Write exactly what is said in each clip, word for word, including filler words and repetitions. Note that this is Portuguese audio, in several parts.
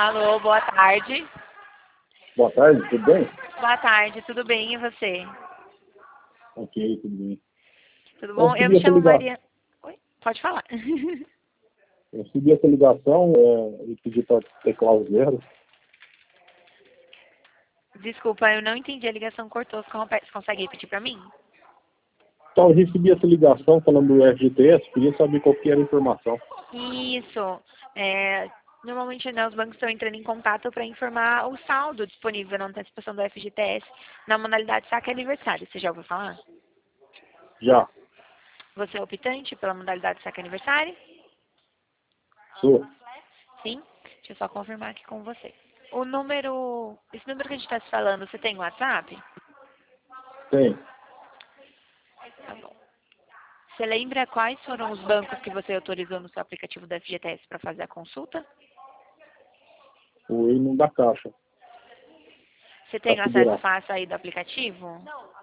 Alô, boa tarde. Boa tarde, tudo bem? Boa tarde, tudo bem e você? Ok, tudo bem. Tudo Eu bom? Eu recebi me essa chamo ligação, Maria. Oi? Pode falar. eu recebi essa ligação é, e pedi para teclar o zero. Desculpa, eu não entendi, a ligação cortou. Você con- você consegue repetir para mim? Então, eu recebi essa ligação falando do F G T S, queria saber qual que era a informação. Isso. É, normalmente, né, os bancos estão entrando em contato para informar o saldo disponível na antecipação do F G T S na modalidade saque aniversário. Você já ouviu falar? Já, Você é optante pela modalidade saque aniversário? sou. Sim? Deixa eu só confirmar aqui com você. O número, esse número que a gente está se falando, você tem WhatsApp? Tem. Tá bom. Você lembra quais foram os bancos que você autorizou no seu aplicativo da F G T S para fazer a consulta? O hino da caixa. Você Para tem acesso segurar. fácil aí do aplicativo?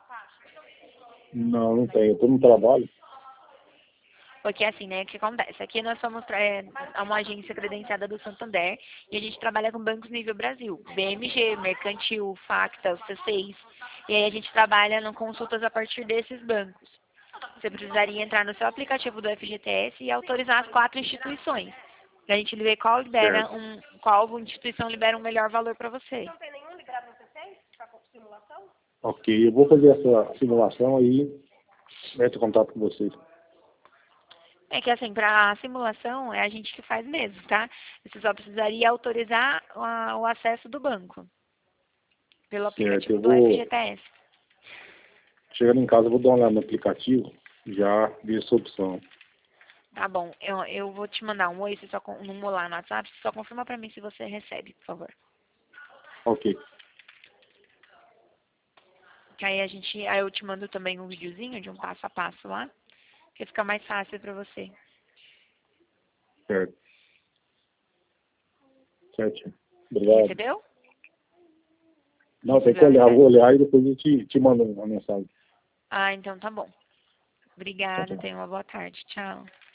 Não, não tem. Eu estou no trabalho. Porque assim, né, o que acontece? Aqui nós somos é, uma agência credenciada do Santander e a gente trabalha com bancos nível Brasil. B M G, Mercantil, Facta, C seis. E aí a gente trabalha em consultas a partir desses bancos. Você precisaria entrar no seu aplicativo do F G T S e autorizar as quatro instituições. Pra gente ver qual libera Certo. um, qual instituição libera um melhor valor para você. Ok, eu vou fazer essa simulação aí, entro em contato com vocês. É que assim, para a simulação é a gente que faz mesmo, tá? Você só precisaria autorizar a- o acesso do banco pelo Certo, aplicativo eu do vou, F G T S. chegando em casa, eu vou dar uma olhada no aplicativo, já vi essa opção. Tá bom, eu, eu vou te mandar um oi, você só con- um olá no WhatsApp, você só confirma para mim se você recebe, por favor. Ok, Que aí a gente, aí eu te mando também um videozinho de um passo a passo lá, que fica mais fácil para você. certo. Certo. Você Obrigado. recebeu? Não, tem que Recebeu a olhar, eu mensagem? vou olhar e depois eu te, te mando uma mensagem. Ah, então tá bom. Tá Obrigada, bom. tenha uma boa tarde. Tchau.